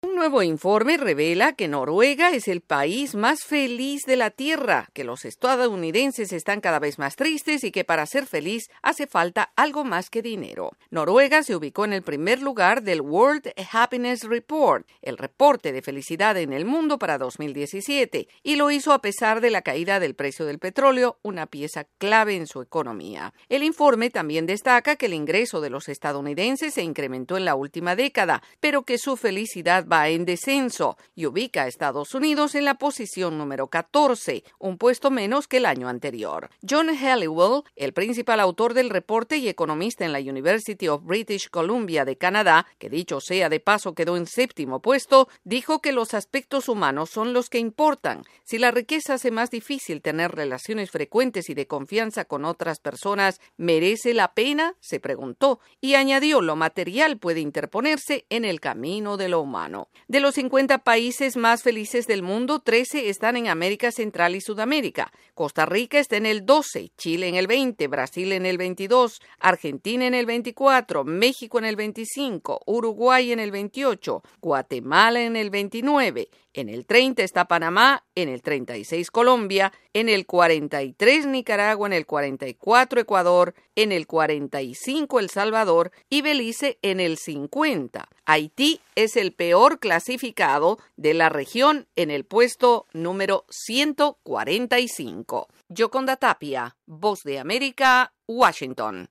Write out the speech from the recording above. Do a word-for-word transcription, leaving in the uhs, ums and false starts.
Un nuevo informe revela que Noruega es el país más feliz de la Tierra, que los estadounidenses están cada vez más tristes y que para ser feliz hace falta algo más que dinero. Noruega se ubicó en el primer lugar del World Happiness Report, el reporte de felicidad en el mundo para dos mil diecisiete, y lo hizo a pesar de la caída del precio del petróleo, una pieza clave en su economía. El informe también destaca que el ingreso de los estadounidenses se incrementó en la última década, pero que su felicidad va en descenso y ubica a Estados Unidos en la posición número catorce, un puesto menos que el año anterior. John Helliwell, el principal autor del reporte y economista en la University of British Columbia de Canadá, que dicho sea de paso quedó en séptimo puesto, dijo que los aspectos humanos son los que importan. Si la riqueza hace más difícil tener relaciones frecuentes y de confianza con otras personas, ¿merece la pena?, se preguntó, y añadió: lo material puede interponerse en el camino de lo humano. De los cincuenta países más felices del mundo, trece están en América Central y Sudamérica. Costa Rica está en el doce, Chile en el veinte, Brasil en el veintidós, Argentina en el veinticuatro, México en el veinticinco, Uruguay en el veintiocho, Guatemala en el veintinueve, en el treinta está Panamá, en el treinta y seis Colombia, en el cuarenta y tres Nicaragua, en el cuarenta y cuatro Ecuador, en el cuarenta y cinco El Salvador y Belice en el cincuenta. Haití es el peor clasificado de la región en el puesto número ciento cuarenta y cinco. Yoconda Tapia, Voz de América, Washington.